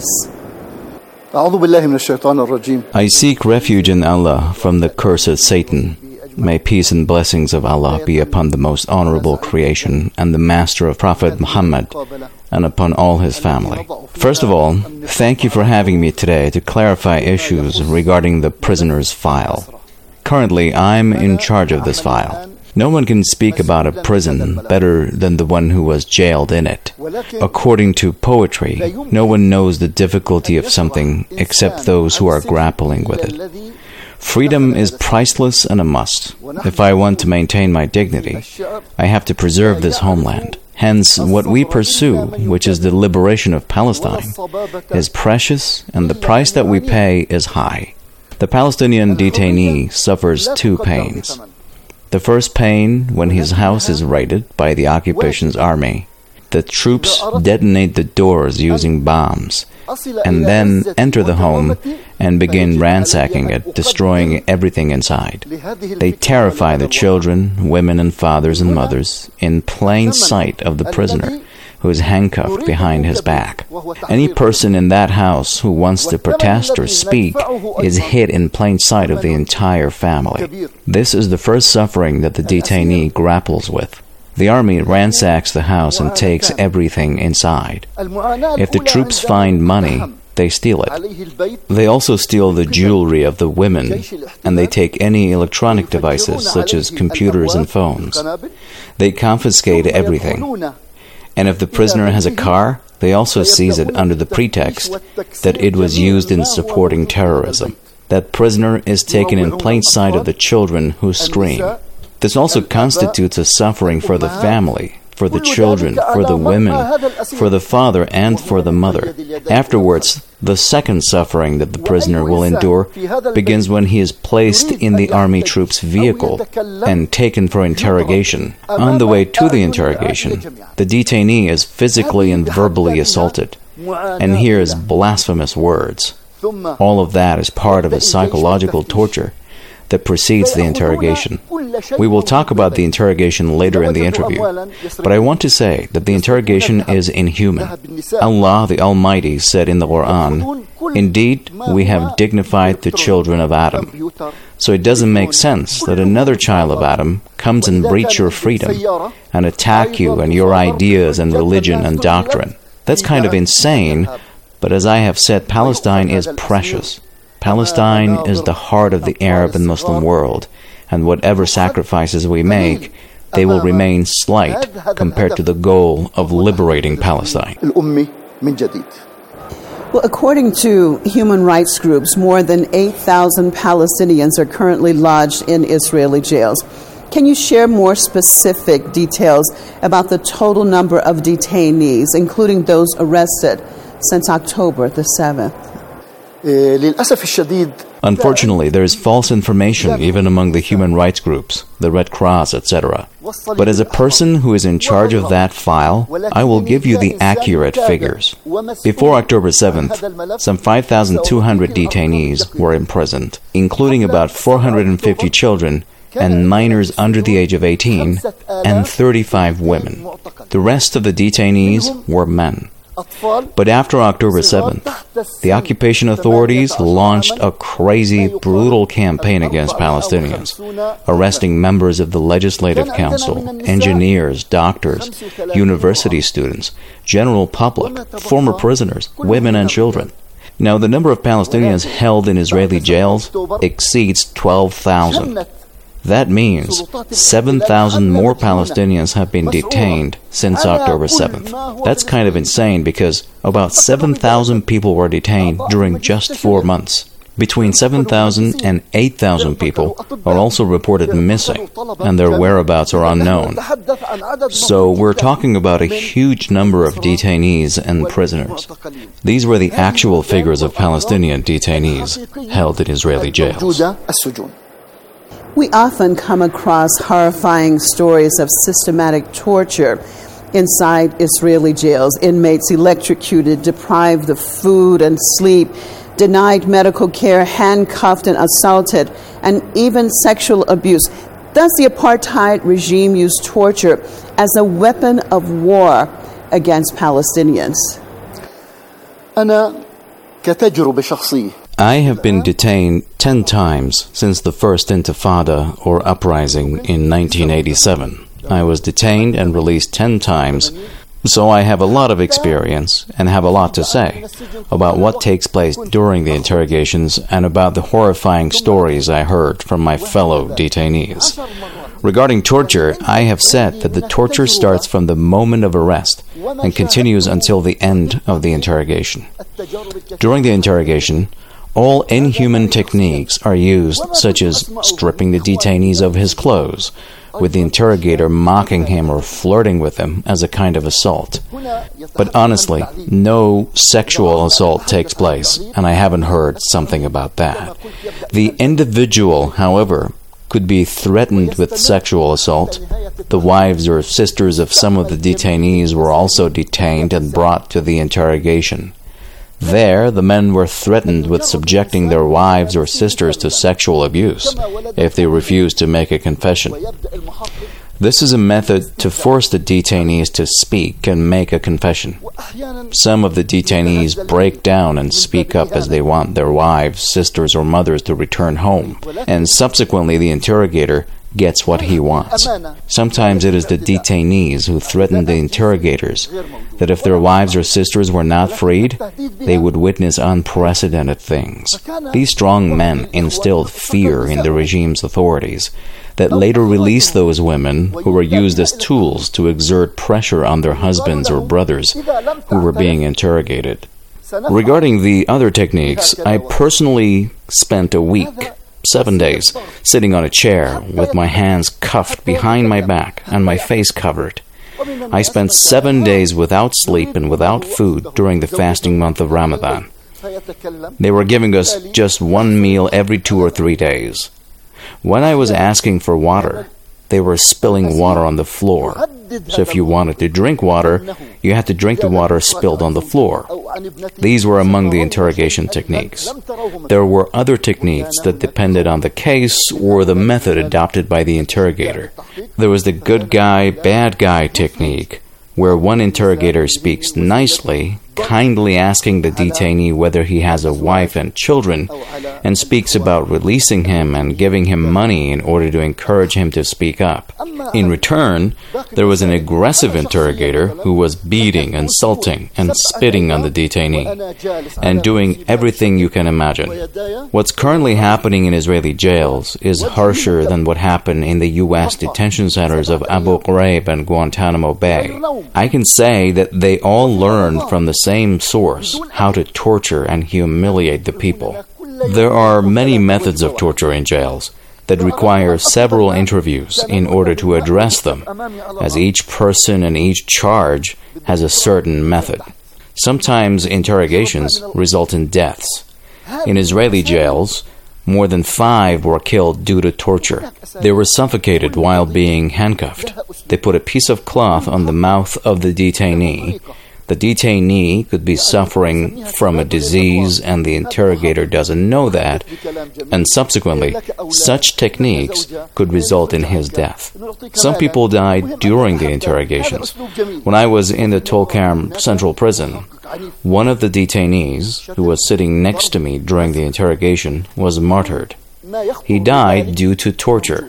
I seek refuge in Allah from the cursed Satan. May peace and blessings of Allah be upon the most honorable creation and the master of Prophet Muhammad and upon all his family. First of all, thank you for having me today to clarify issues regarding the prisoner's file. Currently, I'm in charge of this file. No one can speak about a prison better than the one who was jailed in it. According to poetry, no one knows the difficulty of something except those who are grappling with it. Freedom is priceless and a must. If I want to maintain my dignity, I have to preserve this homeland. Hence, what we pursue, which is the liberation of Palestine, is precious, and the price that we pay is high. The Palestinian detainee suffers two pains. The first pain when his house is raided by the occupation's army. The troops detonate the doors using bombs, and then enter the home and begin ransacking it, destroying everything inside. They terrify the children, women and fathers and mothers in plain sight of the prisoner, who is handcuffed behind his back. Any person in that house who wants to protest or speak is hit in plain sight of the entire family. This is the first suffering that the detainee grapples with. The army ransacks the house and takes everything inside. If the troops find money, they steal it. They also steal the jewelry of the women, and they take any electronic devices such as computers and phones. They confiscate everything. And if the prisoner has a car, they also seize it under the pretext that it was used in supporting terrorism. That prisoner is taken in plain sight of the children who scream. This also constitutes a suffering for the family, for the children, for the women, for the father, and for the mother. Afterwards, the second suffering that the prisoner will endure begins when he is placed in the army troops' vehicle and taken for interrogation. On the way to the interrogation, the detainee is physically and verbally assaulted and hears blasphemous words. All of that is part of a psychological torture that precedes the interrogation. We will talk about the interrogation later in the interview, but I want to say that the interrogation is inhuman. Allah the Almighty said in the Quran, "Indeed, we have dignified the children of Adam." So it doesn't make sense that another child of Adam comes and breach your freedom and attack you and your ideas and religion and doctrine. That's kind of insane, but as I have said, Palestine is precious. Palestine is the heart of the Arab and Muslim world, and whatever sacrifices we make, they will remain slight compared to the goal of liberating Palestine. Well, according to human rights groups, more than 8,000 Palestinians are currently lodged in Israeli jails. Can you share more specific details about the total number of detainees, including those arrested since October the 7th? Unfortunately, there is false information even among the human rights groups, the Red Cross, etc. But as a person who is in charge of that file, I will give you the accurate figures. Before October 7th, some 5,200 detainees were imprisoned, including about 450 children and minors under the age of 18 and 35 women. The rest of the detainees were men. But after October 7th, the occupation authorities launched a crazy, brutal campaign against Palestinians, arresting members of the Legislative Council, engineers, doctors, university students, general public, former prisoners, women and children. Now, the number of Palestinians held in Israeli jails exceeds 12,000. That means 7,000 more Palestinians have been detained since October 7th. That's kind of insane because about 7,000 people were detained during just 4 months. Between 7,000 and 8,000 people are also reported missing, and their whereabouts are unknown. So we're talking about a huge number of detainees and prisoners. These were the actual figures of Palestinian detainees held in Israeli jails. We often come across horrifying stories of systematic torture inside Israeli jails. Inmates electrocuted, deprived of food and sleep, denied medical care, handcuffed and assaulted, and even sexual abuse. Does the apartheid regime use torture as a weapon of war against Palestinians? I have been detained 10 times since the first Intifada or uprising in 1987. I was detained and released 10 times So I have a lot of experience and have a lot to say about what takes place during the interrogations and about the horrifying stories I heard from my fellow detainees. Regarding torture, I have said that the torture starts from the moment of arrest and continues until the end of the interrogation. During the interrogation, all inhuman techniques are used, such as stripping the detainees of his clothes, with the interrogator mocking him or flirting with him as a kind of assault. But honestly, no sexual assault takes place, and I haven't heard something about that. The individual, however, could be threatened with sexual assault. The wives or sisters of some of the detainees were also detained and brought to the interrogation. There, the men were threatened with subjecting their wives or sisters to sexual abuse if they refused to make a confession. This is a method to force the detainees to speak and make a confession. Some of the detainees break down and speak up as they want their wives, sisters, or mothers to return home, and subsequently the interrogator gets what he wants. Sometimes it is the detainees who threaten the interrogators that if their wives or sisters were not freed, they would witness unprecedented things. These strong men instilled fear in the regime's authorities that later released those women who were used as tools to exert pressure on their husbands or brothers who were being interrogated. Regarding the other techniques, I personally spent a week, 7 days, sitting on a chair with my hands cuffed behind my back and my face covered. I spent 7 days without sleep and without food during the fasting month of Ramadan. They were giving us just one meal every 2 or 3 days. When I was asking for water, they were spilling water on the floor. So if you wanted to drink water, you had to drink the water spilled on the floor. These were among the interrogation techniques. There were other techniques that depended on the case or the method adopted by the interrogator. There was the good guy, bad guy technique, where one interrogator speaks nicely, kindly asking the detainee whether he has a wife and children, and speaks about releasing him and giving him money in order to encourage him to speak up. In return, there was an aggressive interrogator who was beating, insulting, and spitting on the detainee, and doing everything you can imagine. What's currently happening in Israeli jails is harsher than what happened in the U.S. detention centers of Abu Ghraib and Guantanamo Bay. I can say that they all learned from the same source how to torture and humiliate the people. There are many methods of torture in jails that require several interviews in order to address them, as each person and each charge has a certain method. Sometimes interrogations result in deaths. In Israeli jails, more than 5 were killed due to torture. They were suffocated while being handcuffed. They put a piece of cloth on the mouth of the detainee. The detainee could be suffering from a disease and the interrogator doesn't know that, and subsequently, such techniques could result in his death. Some people died during the interrogations. When I was in the Tulkarm Central Prison, one of the detainees, who was sitting next to me during the interrogation, was martyred. He died due to torture.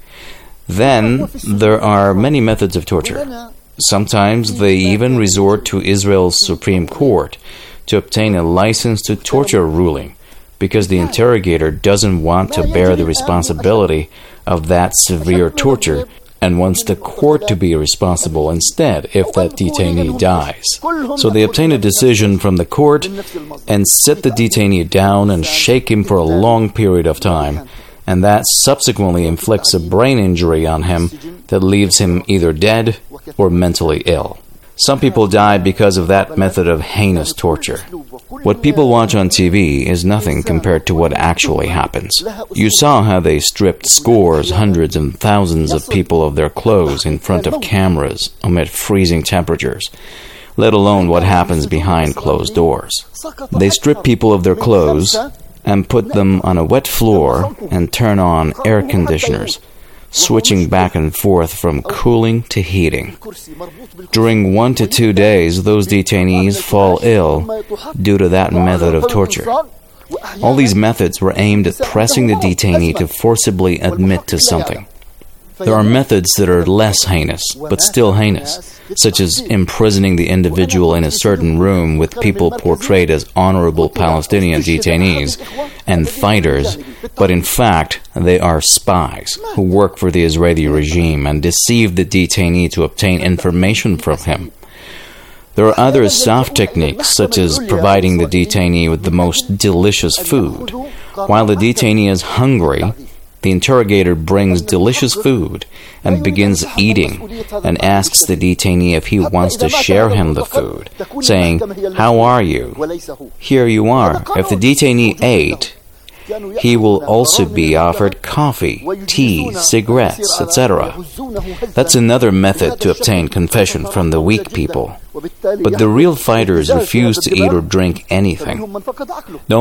Then, there are many methods of torture. Sometimes they even resort to Israel's Supreme Court to obtain a license to torture ruling because the interrogator doesn't want to bear the responsibility of that severe torture and wants the court to be responsible instead if that detainee dies. So they obtain a decision from the court and sit the detainee down and shake him for a long period of time, and that subsequently inflicts a brain injury on him that leaves him either dead or mentally ill. Some people die because of that method of heinous torture. What people watch on TV is nothing compared to what actually happens. You saw how they stripped scores, hundreds, and thousands of people of their clothes in front of cameras amid freezing temperatures, let alone what happens behind closed doors. They strip people of their clothes and put them on a wet floor and turn on air conditioners, switching back and forth from cooling to heating. During 1 to 2 days, those detainees fall ill due to that method of torture. All these methods were aimed at pressing the detainee to forcibly admit to something. There are methods that are less heinous, but still heinous, such as imprisoning the individual in a certain room with people portrayed as honorable Palestinian detainees and fighters, but in fact they are spies who work for the Israeli regime and deceive the detainee to obtain information from him. There are other soft techniques, such as providing the detainee with the most delicious food. While the detainee is hungry, the interrogator brings delicious food and begins eating and asks the detainee if he wants to share him the food, saying, "How are you? Here you are." If the detainee ate, he will also be offered coffee, tea, cigarettes, etc. That's another method to obtain confession from the weak people. But the real fighters refuse to eat or drink anything. No